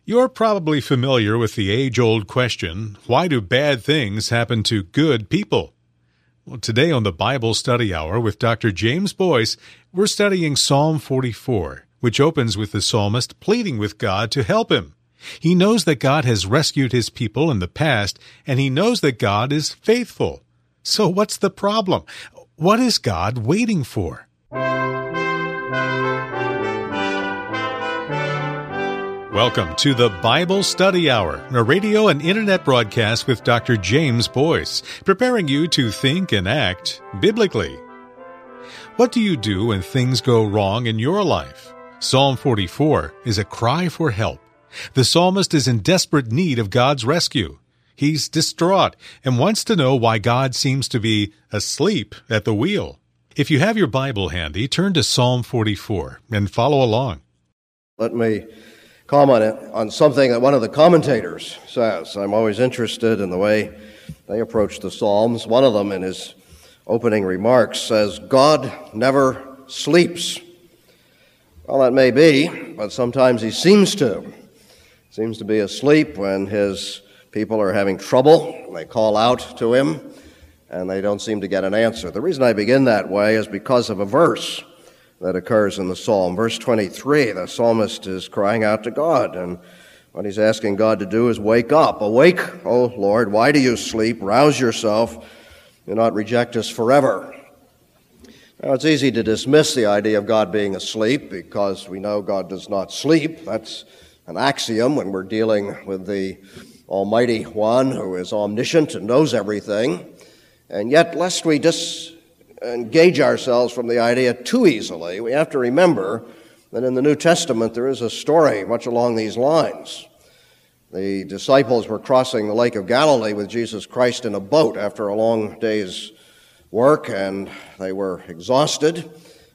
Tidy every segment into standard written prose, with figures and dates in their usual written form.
You're probably familiar with the age-old question, why do bad things happen to good people? Well, today on the Bible Study Hour with Dr. James Boyce, we're studying Psalm 44, which opens with the psalmist pleading with God to help him. He knows that God has rescued his people in the past, and he knows that God is faithful. So what's the problem? What is God waiting for? Welcome to the Bible Study Hour, a radio and internet broadcast with Dr. James Boyce, preparing you to think and act biblically. What do you do when things go wrong in your life? Psalm 44 is a cry for help. The psalmist is in desperate need of God's rescue. He's distraught and wants to know why God seems to be asleep at the wheel. If you have your Bible handy, turn to Psalm 44 and follow along. Let me comment on something that one of the commentators says. I'm always interested in the way they approach the Psalms. One of them, in his opening remarks, says, God never sleeps. Well, that may be, but sometimes he seems to. Seems to be asleep when his people are having trouble. They call out to him, and they don't seem to get an answer. The reason I begin that way is because of a verse that occurs in the psalm. Verse 23, the psalmist is crying out to God, and what he's asking God to do is wake up. Awake, O Lord, why do you sleep? Rouse yourself. Do not reject us forever. Now, it's easy to dismiss the idea of God being asleep because we know God does not sleep. That's an axiom when we're dealing with the Almighty One who is omniscient and knows everything. And yet, lest we engage ourselves from the idea too easily, we have to remember that in the New Testament there is a story much along these lines. The disciples were crossing the Lake of Galilee with Jesus Christ in a boat after a long day's work, and they were exhausted.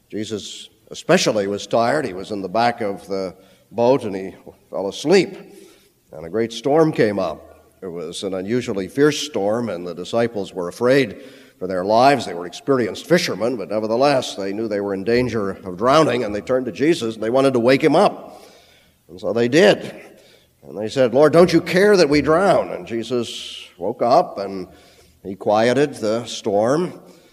Jesus especially was tired. He was in the back of the boat and he fell asleep, and a great storm came up. It was an unusually fierce storm, and the disciples were afraid for their lives. They were experienced fishermen, but nevertheless, they knew they were in danger of drowning, and they turned to Jesus, and they wanted to wake him up. And so they did. And they said, Lord, don't you care that we drown? And Jesus woke up, and he quieted the storm,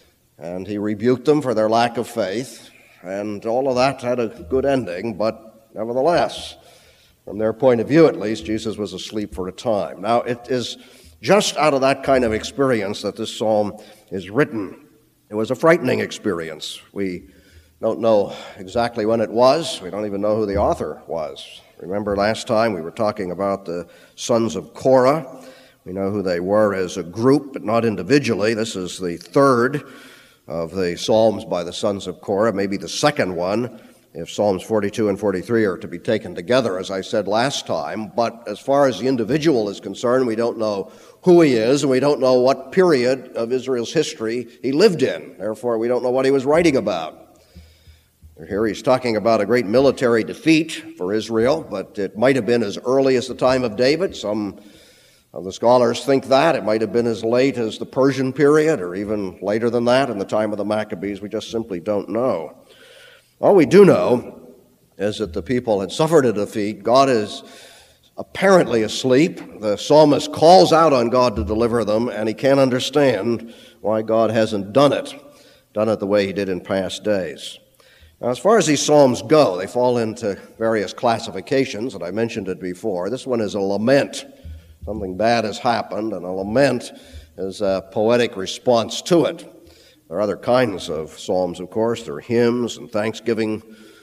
and he rebuked them for their lack of faith. And all of that had a good ending, but nevertheless, from their point of view at least, Jesus was asleep for a time. Now, it is just out of that kind of experience that this psalm is written. It was a frightening experience. We don't know exactly when it was. We don't even know who the author was. Remember last time we were talking about the sons of Korah. We know who they were as a group, but not individually. This is the third of the psalms by the sons of Korah, maybe the second one, if Psalms 42 and 43 are to be taken together, as I said last time. But as far as the individual is concerned, we don't know who he is, and we don't know what period of Israel's history he lived in. Therefore, we don't know what he was writing about. Here he's talking about a great military defeat for Israel, but it might have been as early as the time of David. Some of the scholars think that. It might have been as late as the Persian period, or even later than that, in the time of the Maccabees. We just simply don't know. All we do know is that the people had suffered a defeat. God is apparently asleep. The psalmist calls out on God to deliver them, and he can't understand why God hasn't done it the way he did in past days. Now, as far as these psalms go, they fall into various classifications, and I mentioned it before. This one is a lament. Something bad has happened, and a lament is a poetic response to it. There are other kinds of psalms, of course. There are hymns and thanksgiving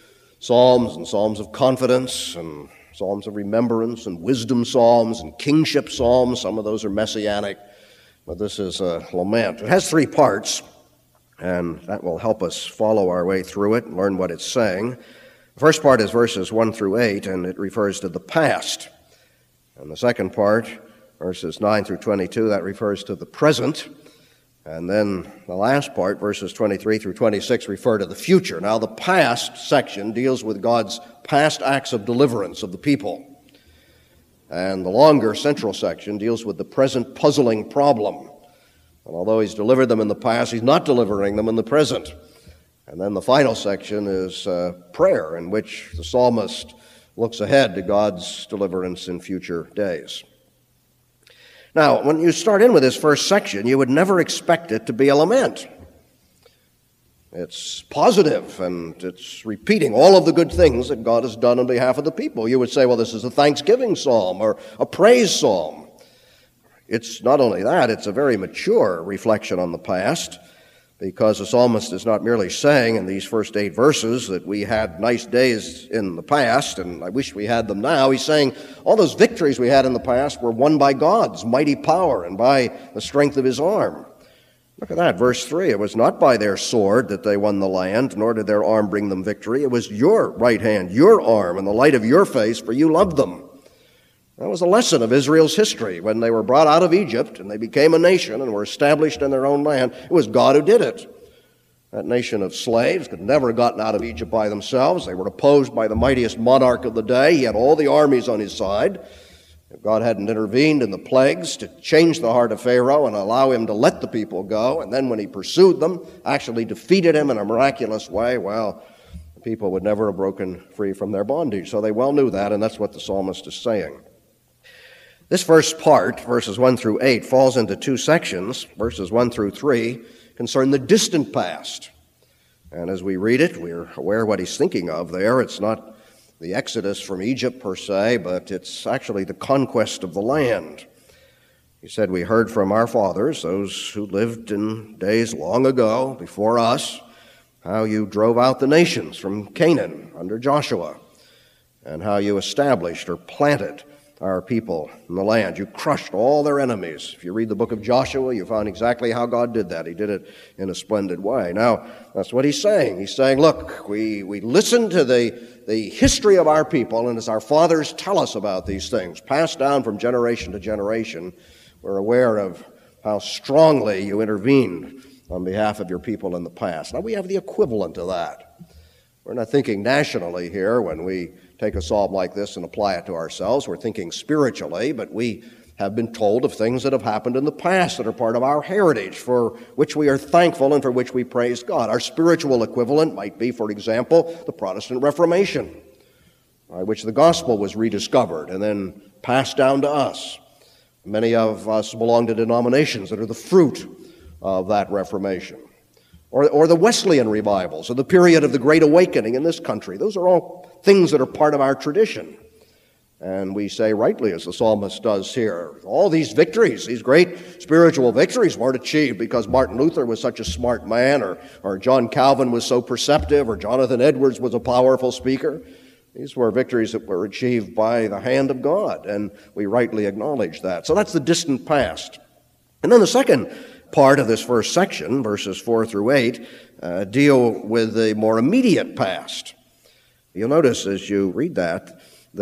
psalms and psalms of confidence and psalms of remembrance and wisdom psalms and kingship psalms. Some of those are messianic, but this is a lament. It has three parts, and that will help us follow our way through it and learn what it's saying. The first part is verses 1 through 8, and it refers to the past. And the second part, verses 9 through 22, that refers to the present. And then the last part, verses 23 through 26, refer to the future. Now, the past section deals with God's past acts of deliverance of the people. And the longer central section deals with the present puzzling problem. And although he's delivered them in the past, he's not delivering them in the present. And then the final section is prayer, in which the psalmist looks ahead to God's deliverance in future days. Now, when you start in with this first section, you would never expect it to be a lament. It's positive, and it's repeating all of the good things that God has done on behalf of the people. You would say, well, this is a thanksgiving psalm or a praise psalm. It's not only that, it's a very mature reflection on the past, because the psalmist is not merely saying in these first 8 verses that we had nice days in the past and I wish we had them now. He's saying all those victories we had in the past were won by God's mighty power and by the strength of his arm. Look at that, verse 3. It was not by their sword that they won the land, nor did their arm bring them victory. It was your right hand, your arm, and the light of your face, for you loved them. That was a lesson of Israel's history. When they were brought out of Egypt and they became a nation and were established in their own land, it was God who did it. That nation of slaves could never have gotten out of Egypt by themselves. They were opposed by the mightiest monarch of the day. He had all the armies on his side. If God hadn't intervened in the plagues to change the heart of Pharaoh and allow him to let the people go, and then when he pursued them, actually defeated him in a miraculous way, well, the people would never have broken free from their bondage. So they well knew that, and that's what the psalmist is saying. This first part, verses 1 through 8, falls into 2 sections. Verses 1 through 3 concern the distant past. And as we read it, we're aware what he's thinking of there. It's not the exodus from Egypt per se, but it's actually the conquest of the land. He said, we heard from our fathers, those who lived in days long ago, before us, how you drove out the nations from Canaan under Joshua, and how you established or planted our people in the land. You crushed all their enemies. If you read the book of Joshua, you find exactly how God did that. He did it in a splendid way. Now, that's what he's saying. He's saying, look, we listen to the history of our people, and as our fathers tell us about these things, passed down from generation to generation, we're aware of how strongly you intervened on behalf of your people in the past. Now, we have the equivalent of that. We're not thinking nationally here when we take a psalm like this and apply it to ourselves. We're thinking spiritually, but we have been told of things that have happened in the past that are part of our heritage, for which we are thankful and for which we praise God. Our spiritual equivalent might be, for example, the Protestant Reformation, by which the gospel was rediscovered and then passed down to us. Many of us belong to denominations that are the fruit of that Reformation. Or the Wesleyan revivals, or the period of the Great Awakening in this country. Those are all things that are part of our tradition. And we say rightly, as the psalmist does here, all these victories, these great spiritual victories, weren't achieved because Martin Luther was such a smart man, or John Calvin was so perceptive, or Jonathan Edwards was a powerful speaker. These were victories that were achieved by the hand of God, and we rightly acknowledge that. So that's the distant past. And then the second part of this first section, verses 4 through 8, deal with the more immediate past. You'll notice as you read that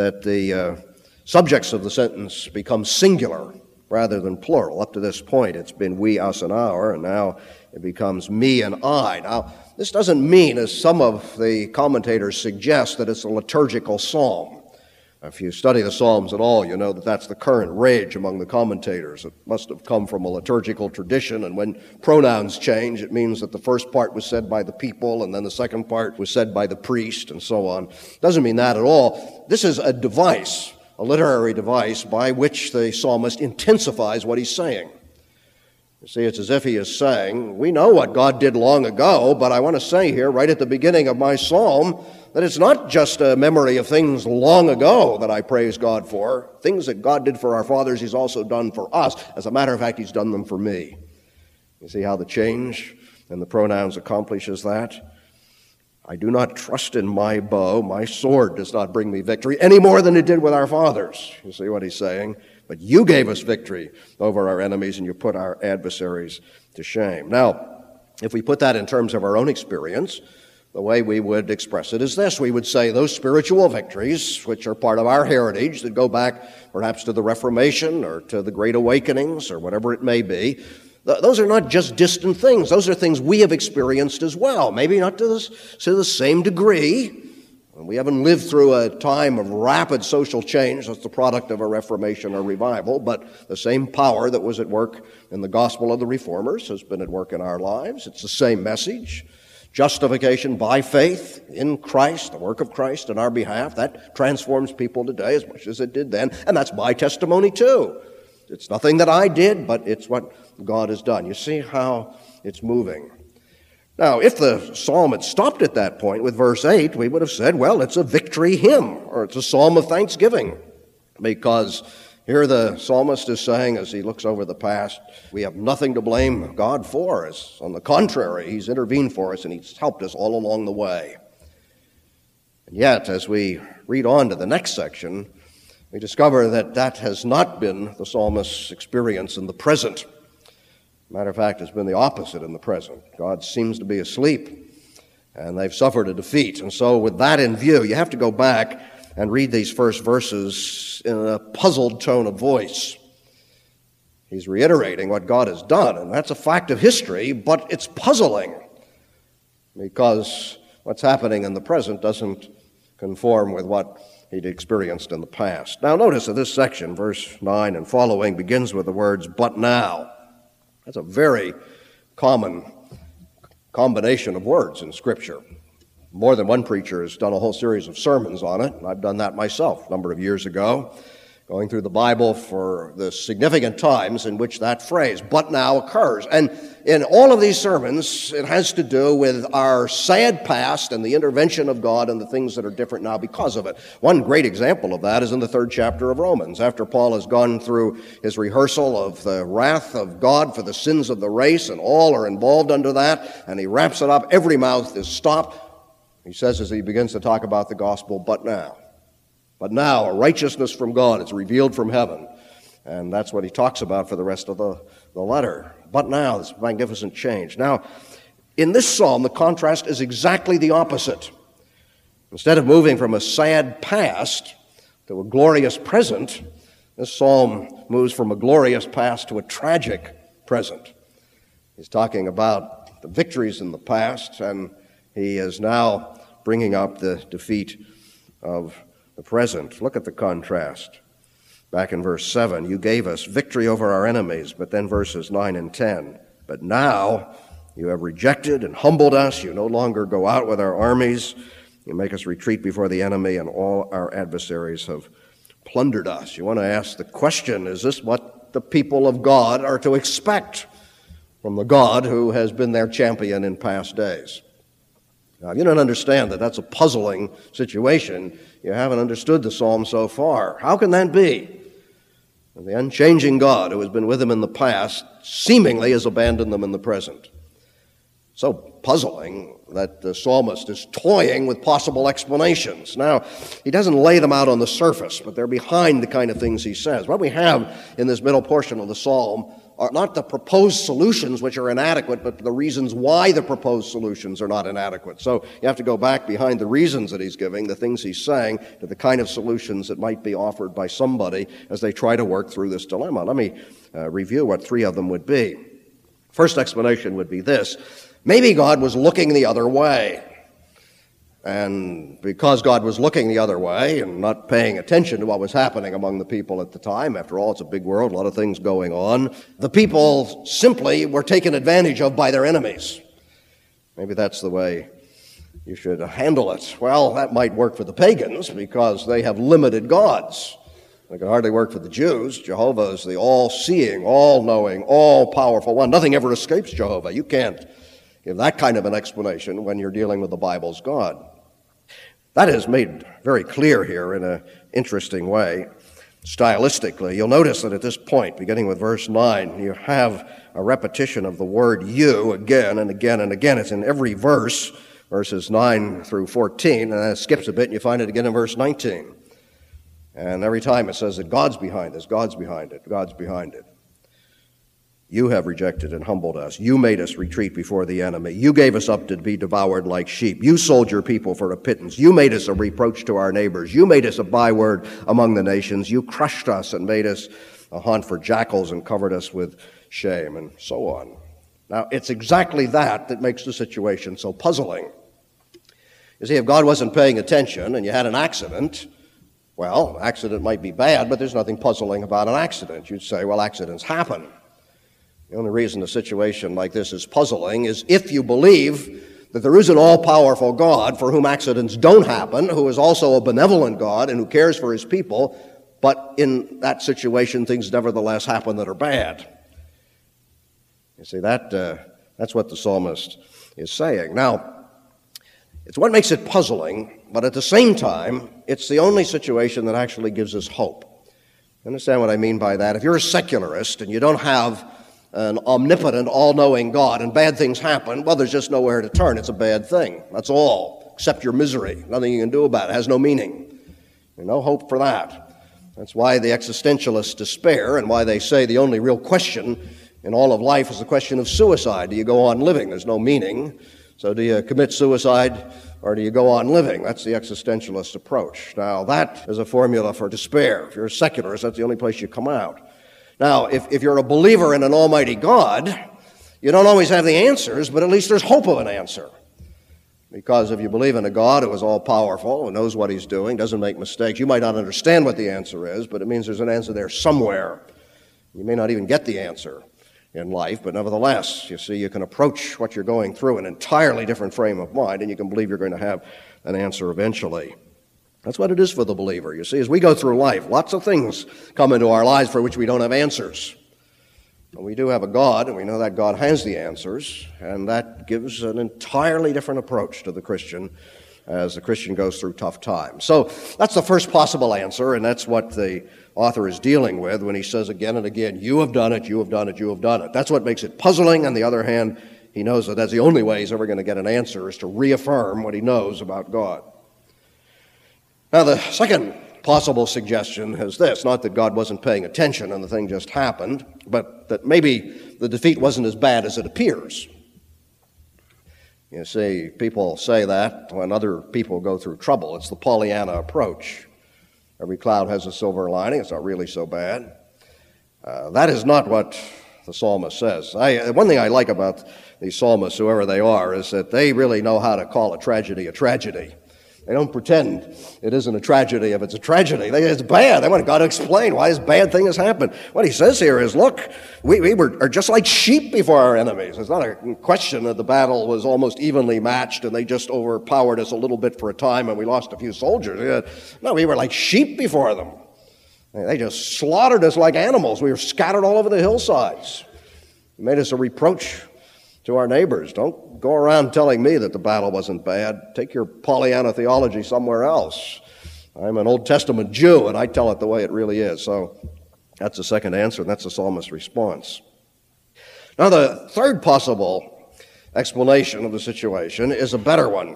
the subjects of the sentence become singular rather than plural. Up to this point, it's been we, us, and our, and now it becomes me and I. Now, this doesn't mean, as some of the commentators suggest, that it's a liturgical psalm. If you study the Psalms at all, you know that that's the current rage among the commentators. It must have come from a liturgical tradition, and when pronouns change, it means that the first part was said by the people, and then the second part was said by the priest, and so on. Doesn't mean that at all. This is a device, a literary device, by which the psalmist intensifies what he's saying. You see, it's as if he is saying, we know what God did long ago, but I want to say here, right at the beginning of my psalm, that it's not just a memory of things long ago that I praise God for. Things that God did for our fathers, he's also done for us. As a matter of fact, he's done them for me. You see how the change in the pronouns accomplishes that? I do not trust in my bow. My sword does not bring me victory any more than it did with our fathers. You see what he's saying? But you gave us victory over our enemies, and you put our adversaries to shame. Now, if we put that in terms of our own experience, the way we would express it is this. We would say those spiritual victories, which are part of our heritage, that go back perhaps to the Reformation or to the Great Awakenings or whatever it may be, those are not just distant things. Those are things we have experienced as well, maybe not to the same degree. We haven't lived through a time of rapid social change that's the product of a Reformation or revival, but the same power that was at work in the gospel of the Reformers has been at work in our lives. It's the same message. Justification by faith in Christ, the work of Christ on our behalf, that transforms people today as much as it did then, and that's my testimony too. It's nothing that I did, but it's what God has done. You see how it's moving. Now, if the psalm had stopped at that point with verse 8, we would have said, well, it's a victory hymn, or it's a psalm of thanksgiving, because here the psalmist is saying, as he looks over the past, we have nothing to blame God for us. On the contrary, he's intervened for us and he's helped us all along the way. And yet, as we read on to the next section, we discover that that has not been the psalmist's experience in the present. Matter of fact, it's been the opposite in the present. God seems to be asleep, and they've suffered a defeat. And so with that in view, you have to go back and read these first verses in a puzzled tone of voice. He's reiterating what God has done, and that's a fact of history, but it's puzzling because what's happening in the present doesn't conform with what he'd experienced in the past. Now notice that this section, verse 9 and following, begins with the words, but now. That's a very common combination of words in Scripture. More than one preacher has done a whole series of sermons on it, and I've done that myself a number of years ago, going through the Bible for the significant times in which that phrase, but now, occurs. And in all of these sermons, it has to do with our sad past and the intervention of God and the things that are different now because of it. One great example of that is in the 3rd chapter of Romans. After Paul has gone through his rehearsal of the wrath of God for the sins of the race, and all are involved under that, and he wraps it up, every mouth is stopped. He says as he begins to talk about the gospel, but now a righteousness from God is revealed from heaven. And that's what he talks about for the rest of the letter. But now, this magnificent change. Now, in this psalm, the contrast is exactly the opposite. Instead of moving from a sad past to a glorious present, this psalm moves from a glorious past to a tragic present. He's talking about the victories in the past, and he is now bringing up the defeat of the present. Look at the contrast. Back in verse 7, you gave us victory over our enemies, but then verses 9 and 10. But now you have rejected and humbled us. You no longer go out with our armies. You make us retreat before the enemy, and all our adversaries have plundered us. You want to ask the question, is this what the people of God are to expect from the God who has been their champion in past days? Now, if you don't understand that that's a puzzling situation, you haven't understood the psalm so far. How can that be? The unchanging God who has been with them in the past seemingly has abandoned them in the present. So puzzling that the psalmist is toying with possible explanations. Now, he doesn't lay them out on the surface, but they're behind the kind of things he says. What we have in this middle portion of the psalm are not the proposed solutions which are inadequate, but the reasons why the proposed solutions are not inadequate. So you have to go back behind the reasons that he's giving, the things he's saying, to the kind of solutions that might be offered by somebody as they try to work through this dilemma. Let me review what 3 of them would be. First explanation would be this. Maybe God was looking the other way. And because God was looking the other way and not paying attention to what was happening among the people at the time, after all, it's a big world, a lot of things going on, the people simply were taken advantage of by their enemies. Maybe that's the way you should handle it. Well, that might work for the pagans because they have limited gods. It can hardly work for the Jews. Jehovah is the all-seeing, all-knowing, all-powerful one. Nothing ever escapes Jehovah. You can't give that kind of an explanation when you're dealing with the Bible's God. That is made very clear here in an interesting way, stylistically. You'll notice that at this point, beginning with verse 9, you have a repetition of the word you again and again and again. It's in every verse, verses 9 through 14, and then it skips a bit and you find it again in verse 19. And every time it says that God's behind this, God's behind it, God's behind it. You have rejected and humbled us. You made us retreat before the enemy. You gave us up to be devoured like sheep. You sold your people for a pittance. You made us a reproach to our neighbors. You made us a byword among the nations. You crushed us and made us a haunt for jackals and covered us with shame, and so on. Now, it's exactly that makes the situation so puzzling. You see, if God wasn't paying attention and you had an accident, well, accident might be bad, but there's nothing puzzling about an accident. You'd say, well, accidents happen. The only reason a situation like this is puzzling is if you believe that there is an all-powerful God for whom accidents don't happen, who is also a benevolent God and who cares for his people, but in that situation things nevertheless happen that are bad. You see, that's what the psalmist is saying. Now, it's what makes it puzzling, but at the same time, it's the only situation that actually gives us hope. Understand what I mean by that? If you're a secularist and you don't have an omnipotent, all-knowing God and bad things happen, well, there's just nowhere to turn. It's a bad thing. That's all. Accept your misery. Nothing you can do about it. It has no meaning. There's no hope for that. That's why the existentialists despair and why they say the only real question in all of life is the question of suicide. Do you go on living? There's no meaning. So do you commit suicide or do you go on living? That's the existentialist approach. Now, that is a formula for despair. If you're a secularist, that's the only place you come out. Now, if you're a believer in an almighty God, you don't always have the answers, but at least there's hope of an answer. Because if you believe in a God who is all-powerful, who knows what he's doing, doesn't make mistakes, you might not understand what the answer is, but it means there's an answer there somewhere. You may not even get the answer in life, but nevertheless, you see, you can approach what you're going through in an entirely different frame of mind, and you can believe you're going to have an answer eventually. That's what it is for the believer. You see, as we go through life, lots of things come into our lives for which we don't have answers. But we do have a God, and we know that God has the answers, and that gives an entirely different approach to the Christian as the Christian goes through tough times. So that's the first possible answer, and that's what the author is dealing with when he says again and again, you have done it, you have done it, you have done it. That's what makes it puzzling. On the other hand, he knows that that's the only way he's ever going to get an answer, is to reaffirm what he knows about God. Now, the second possible suggestion is this, not that God wasn't paying attention and the thing just happened, but that maybe the defeat wasn't as bad as it appears. You see, people say that when other people go through trouble. It's the Pollyanna approach. Every cloud has a silver lining. It's not really so bad. That is not what the psalmist says. One thing I like about these psalmists, whoever they are, is that they really know how to call a tragedy a tragedy. They don't pretend it isn't a tragedy if it's a tragedy. It's bad. They want God to explain why this bad thing has happened. What he says here is, look, we are just like sheep before our enemies. It's not a question that the battle was almost evenly matched and they just overpowered us a little bit for a time and we lost a few soldiers. No, we were like sheep before them. They just slaughtered us like animals. We were scattered all over the hillsides. They made us a reproach to our neighbors. Don't go around telling me that the battle wasn't bad. Take your Pollyanna theology somewhere else. I'm an Old Testament Jew, and I tell it the way it really is. So that's the second answer, and that's the psalmist's response. Now, the third possible explanation of the situation is a better one.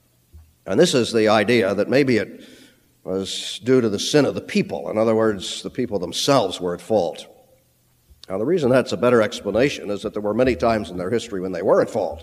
And this is the idea that maybe it was due to the sin of the people. In other words, the people themselves were at fault. Now, the reason that's a better explanation is that there were many times in their history when they were at fault.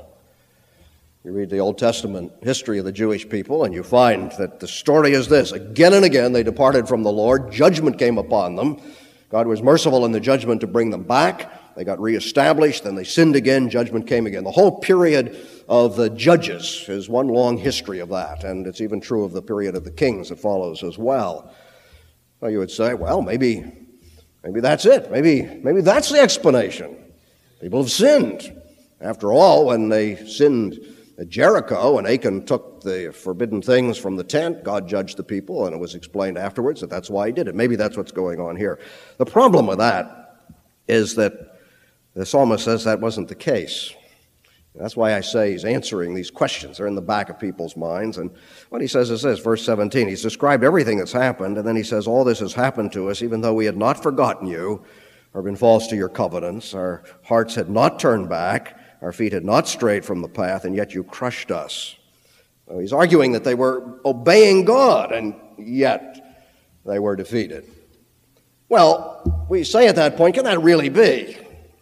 You read the Old Testament history of the Jewish people, and you find that the story is this. Again and again, they departed from the Lord. Judgment came upon them. God was merciful in the judgment to bring them back. They got reestablished, then they sinned again. Judgment came again. The whole period of the Judges is one long history of that, and it's even true of the period of the Kings that follows as well. Well, you would say, well, maybe that's it. Maybe that's the explanation. People have sinned. After all, when they sinned at Jericho and Achan took the forbidden things from the tent, God judged the people, and it was explained afterwards that that's why he did it. Maybe that's what's going on here. The problem with that is that the psalmist says that wasn't the case. That's why I say he's answering these questions. They're in the back of people's minds. And what he says is this, verse 17. He's described everything that's happened, and then he says, all this has happened to us, even though we had not forgotten you or been false to your covenants. Our hearts had not turned back. Our feet had not strayed from the path, and yet you crushed us. So he's arguing that they were obeying God, and yet they were defeated. Well, we say at that point, can that really be?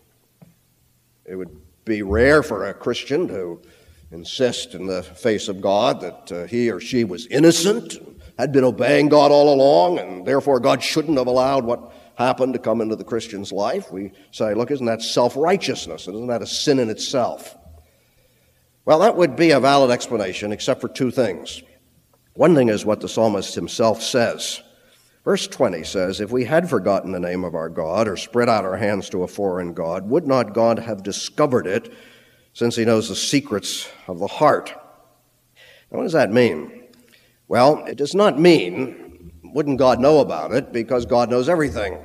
It would be rare for a Christian to insist in the face of God that he or she was innocent, had been obeying God all along, and therefore God shouldn't have allowed what happened to come into the Christian's life. We say, look, isn't that self-righteousness? Isn't that a sin in itself? Well, that would be a valid explanation, except for two things. One thing is what the psalmist himself says. Verse 20 says, if we had forgotten the name of our God or spread out our hands to a foreign God, would not God have discovered it since he knows the secrets of the heart. Now, what does that mean? Well, it does not mean, wouldn't God know about it, because God knows everything.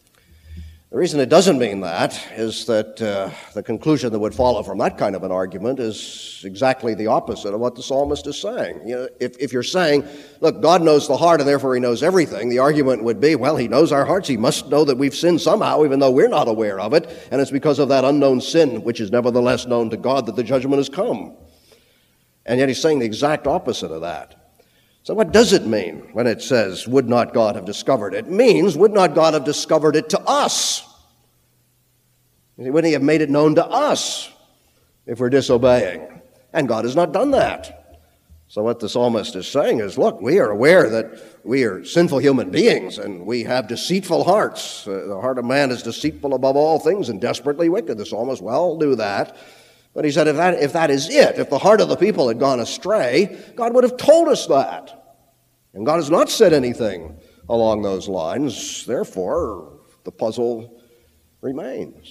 The reason it doesn't mean that is that the conclusion that would follow from that kind of an argument is exactly the opposite of what the psalmist is saying. You know, if you're saying, look, God knows the heart and therefore he knows everything, the argument would be, well, he knows our hearts. He must know that we've sinned somehow, even though we're not aware of it. And it's because of that unknown sin, which is nevertheless known to God, that the judgment has come. And yet he's saying the exact opposite of that. So what does it mean when it says, would not God have discovered it? It means, would not God have discovered it to us? Wouldn't he have made it known to us if we're disobeying? And God has not done that. So what the psalmist is saying is, look, we are aware that we are sinful human beings and we have deceitful hearts. The heart of man is deceitful above all things and desperately wicked. The psalmist well knew that. But he said, if that is it, if the heart of the people had gone astray, God would have told us that. And God has not said anything along those lines. Therefore, the puzzle remains.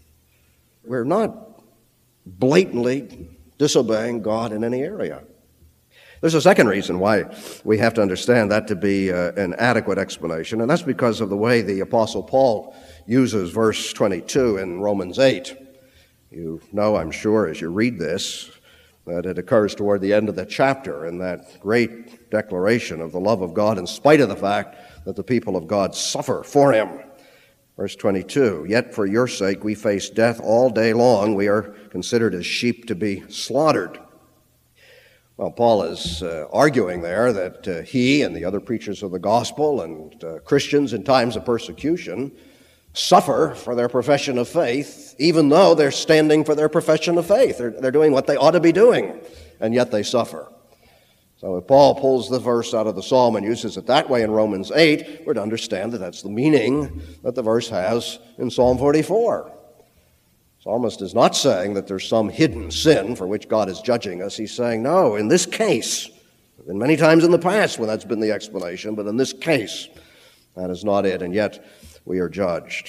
We're not blatantly disobeying God in any area. There's a second reason why we have to understand that to be an adequate explanation, and that's because of the way the Apostle Paul uses verse 22 in Romans 8. You know, I'm sure, as you read this, that it occurs toward the end of the chapter in that great declaration of the love of God in spite of the fact that the people of God suffer for him. Verse 22, yet for your sake we face death all day long. We are considered as sheep to be slaughtered. Well, Paul is arguing there that he and the other preachers of the gospel and Christians in times of persecution suffer for their profession of faith, even though they're standing for their profession of faith. They're doing what they ought to be doing, and yet they suffer. So if Paul pulls the verse out of the psalm and uses it that way in Romans 8, we're to understand that that's the meaning that the verse has in Psalm 44. The psalmist is not saying that there's some hidden sin for which God is judging us. He's saying, no, in this case, and many times in the past when that's been the explanation, but in this case, that is not it, and yet we are judged.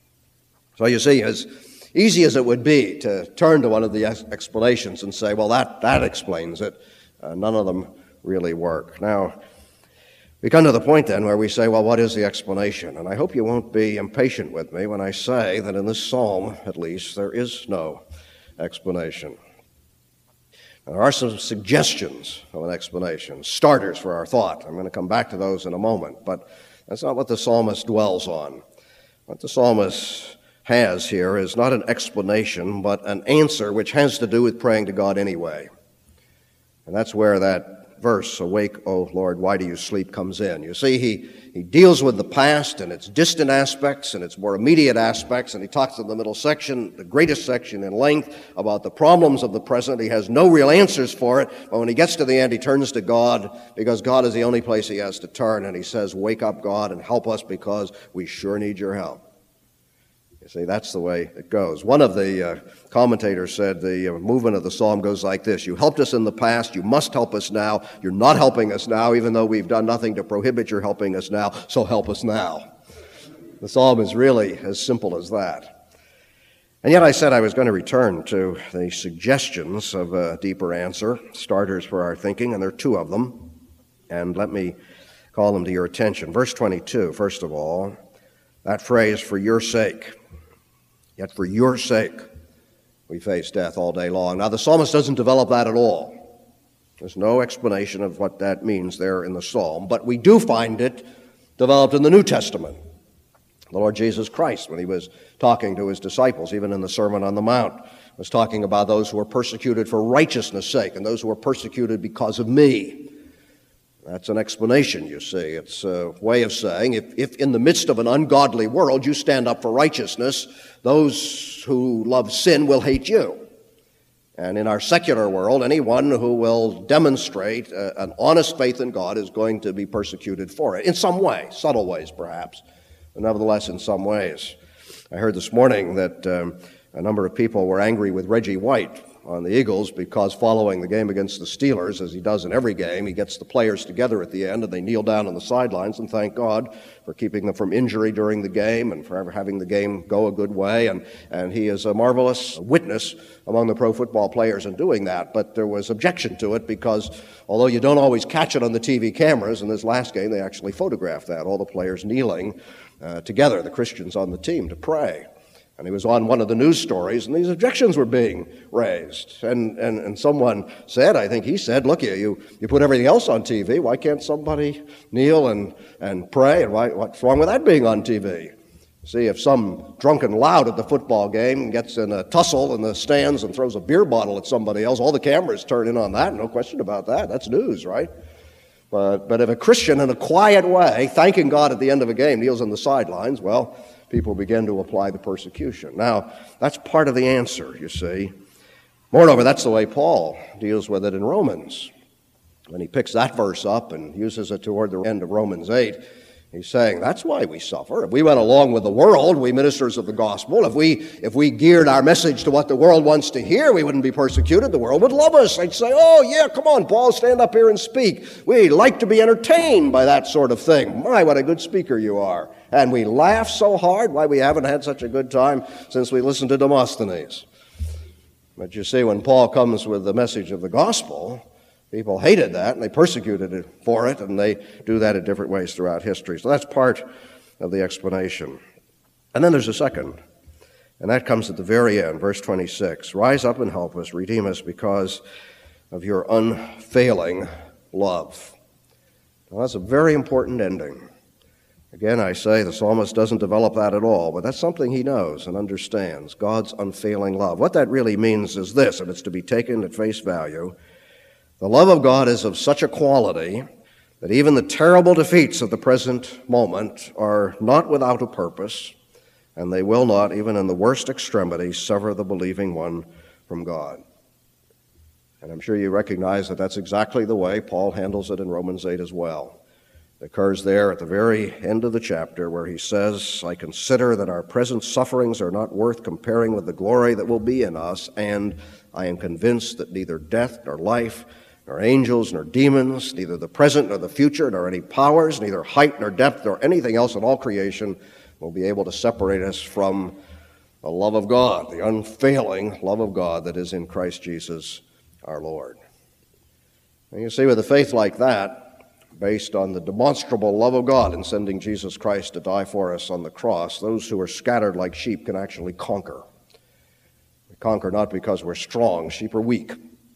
So you see, as easy as it would be to turn to one of the explanations and say, well, that explains it, none of them really work. Now, we come to the point then where we say, well, what is the explanation? And I hope you won't be impatient with me when I say that in this psalm, at least, there is no explanation. Now, there are some suggestions of an explanation, starters for our thought. I'm going to come back to those in a moment, but that's not what the psalmist dwells on. What the psalmist has here is not an explanation, but an answer which has to do with praying to God anyway. And that's where that verse, awake, O Lord, why do you sleep, comes in. You see, he deals with the past and its distant aspects and its more immediate aspects, and he talks in the middle section, the greatest section in length, about the problems of the present. He has no real answers for it, but when he gets to the end, he turns to God, because God is the only place he has to turn, and he says, wake up, God, and help us, because we sure need your help. You see, that's the way it goes. One of the commentators said the movement of the psalm goes like this. You helped us in the past. You must help us now. You're not helping us now, even though we've done nothing to prohibit your helping us now, so help us now. The psalm is really as simple as that. And yet I said I was going to return to the suggestions of a deeper answer, starters for our thinking, and there are two of them. And let me call them to your attention. Verse 22, first of all, that phrase, for your sake. Yet for your sake, we face death all day long. Now, the psalmist doesn't develop that at all. There's no explanation of what that means there in the psalm, but we do find it developed in the New Testament. The Lord Jesus Christ, when he was talking to his disciples, even in the Sermon on the Mount, was talking about those who are persecuted for righteousness' sake and those who are persecuted because of me. That's an explanation, you see. It's a way of saying, if in the midst of an ungodly world you stand up for righteousness, those who love sin will hate you. And in our secular world, anyone who will demonstrate an honest faith in God is going to be persecuted for it, in some way, subtle ways perhaps, but nevertheless in some ways. I heard this morning that a number of people were angry with Reggie White on the Eagles because following the game against the Steelers, as he does in every game, he gets the players together at the end and they kneel down on the sidelines and thank God for keeping them from injury during the game and for having the game go a good way. And he is a marvelous witness among the pro football players in doing that. But there was objection to it because although you don't always catch it on the TV cameras, in this last game they actually photographed that, all the players kneeling together, the Christians on the team, to pray. And he was on one of the news stories, and these objections were being raised. And someone said, I think he said, look, you put everything else on TV. Why can't somebody kneel and pray? And what's wrong with that being on TV? See, if some drunken lout at the football game gets in a tussle in the stands and throws a beer bottle at somebody else, all the cameras turn in on that. No question about that. That's news, right? But if a Christian in a quiet way, thanking God at the end of a game, kneels on the sidelines, well, people begin to apply the persecution. Now, that's part of the answer, you see. Moreover, that's the way Paul deals with it in Romans. When he picks that verse up and uses it toward the end of Romans 8, he's saying, that's why we suffer. If we went along with the world, we ministers of the gospel, if we geared our message to what the world wants to hear, we wouldn't be persecuted. The world would love us. They'd say, oh, yeah, come on, Paul, stand up here and speak. We like to be entertained by that sort of thing. My, what a good speaker you are. And we laugh so hard. Why, we haven't had such a good time since we listened to Demosthenes. But you see, when Paul comes with the message of the gospel, people hated that, and they persecuted it for it, and they do that in different ways throughout history. So that's part of the explanation. And then there's a second, and that comes at the very end, verse 26. Rise up and help us, redeem us because of your unfailing love. Now, that's a very important ending. Again, I say the psalmist doesn't develop that at all, but that's something he knows and understands, God's unfailing love. What that really means is this, and it's to be taken at face value. The love of God is of such a quality that even the terrible defeats of the present moment are not without a purpose, and they will not, even in the worst extremity, sever the believing one from God. And I'm sure you recognize that that's exactly the way Paul handles it in Romans 8 as well. It occurs there at the very end of the chapter where he says, I consider that our present sufferings are not worth comparing with the glory that will be in us, and I am convinced that neither death nor life, nor angels, nor demons, neither the present nor the future, nor any powers, neither height nor depth, nor anything else in all creation will be able to separate us from the love of God, the unfailing love of God that is in Christ Jesus our Lord. And you see, with a faith like that, based on the demonstrable love of God in sending Jesus Christ to die for us on the cross, those who are scattered like sheep can actually conquer. We conquer not because we're strong. Sheep are weak.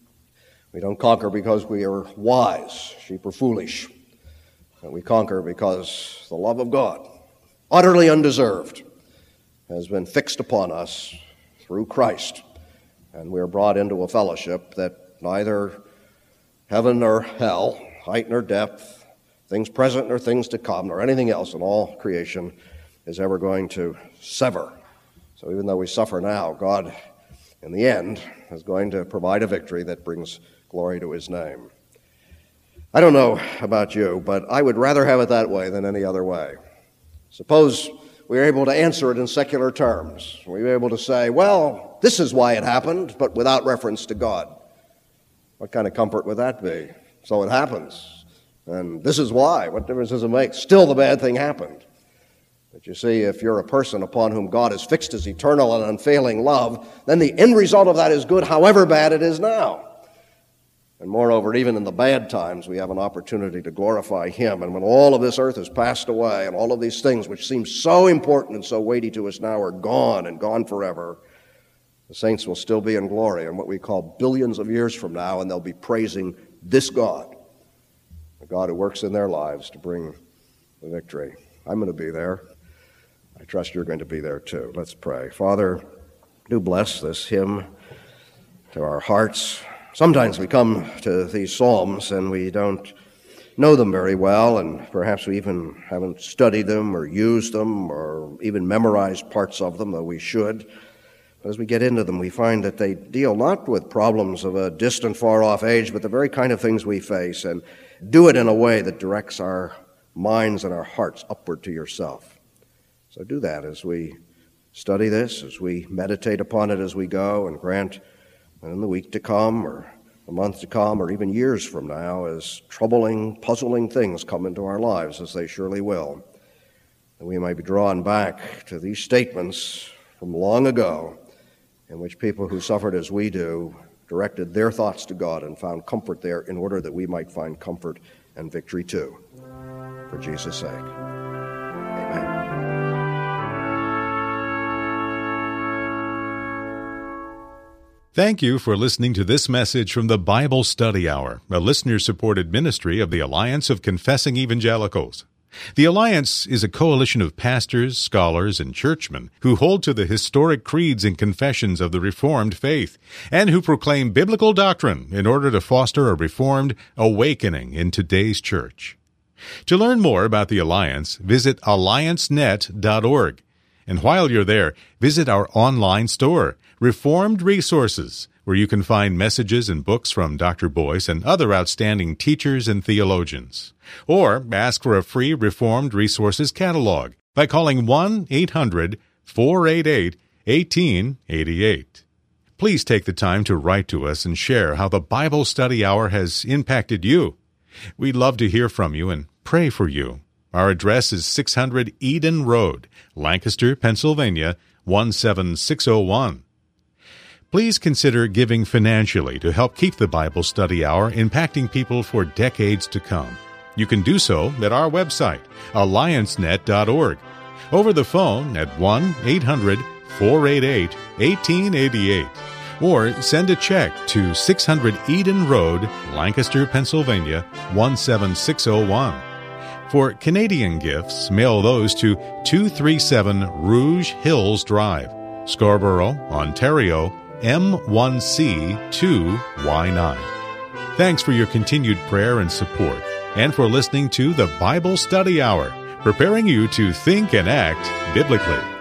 We don't conquer because we are wise. Sheep are foolish. And we conquer because the love of God, utterly undeserved, has been fixed upon us through Christ. And we are brought into a fellowship that neither heaven nor hell, height nor depth, things present nor things to come, nor anything else in all creation is ever going to sever. So even though we suffer now, God, in the end, is going to provide a victory that brings glory to his name. I don't know about you, but I would rather have it that way than any other way. Suppose we were able to answer it in secular terms. We were able to say, well, this is why it happened, but without reference to God. What kind of comfort would that be? So it happens. And this is why. What difference does it make? Still the bad thing happened. But you see, if you're a person upon whom God has fixed his eternal and unfailing love, then the end result of that is good, however bad it is now. And moreover, even in the bad times, we have an opportunity to glorify him. And when all of this earth has passed away and all of these things which seem so important and so weighty to us now are gone and gone forever, the saints will still be in glory in what we call billions of years from now, and they'll be praising this God, the God who works in their lives to bring the victory. I'm going to be there. I trust you're going to be there too. Let's pray. Father, do bless this hymn to our hearts. Sometimes we come to these psalms and we don't know them very well, and perhaps we even haven't studied them or used them or even memorized parts of them, though we should. But as we get into them, we find that they deal not with problems of a distant, far-off age, but the very kind of things we face, and do it in a way that directs our minds and our hearts upward to yourself. So do that as we study this, as we meditate upon it as we go, and grant and in the week to come, or the month to come, or even years from now, as troubling, puzzling things come into our lives, as they surely will, that we may be drawn back to these statements from long ago, in which people who suffered as we do directed their thoughts to God and found comfort there in order that we might find comfort and victory too, for Jesus' sake. Amen. Thank you for listening to this message from the Bible Study Hour, a listener-supported ministry of the Alliance of Confessing Evangelicals. The Alliance is a coalition of pastors, scholars, and churchmen who hold to the historic creeds and confessions of the Reformed faith and who proclaim biblical doctrine in order to foster a Reformed awakening in today's church. To learn more about the Alliance, visit alliancenet.org. And while you're there, visit our online store, Reformed Resources, where you can find messages and books from Dr. Boyce and other outstanding teachers and theologians. Or ask for a free Reformed Resources catalog by calling 1-800-488-1888. Please take the time to write to us and share how the Bible Study Hour has impacted you. We'd love to hear from you and pray for you. Our address is 600 Eden Road, Lancaster, Pennsylvania, 17601. Please consider giving financially to help keep the Bible Study Hour impacting people for decades to come. You can do so at our website, alliancenet.org, over the phone at 1-800-488-1888, or send a check to 600 Eden Road, Lancaster, Pennsylvania, 17601. For Canadian gifts, mail those to 237 Rouge Hills Drive, Scarborough, Ontario, M1C2Y9. Thanks for your continued prayer and support, and for listening to the Bible Study Hour, preparing you to think and act biblically.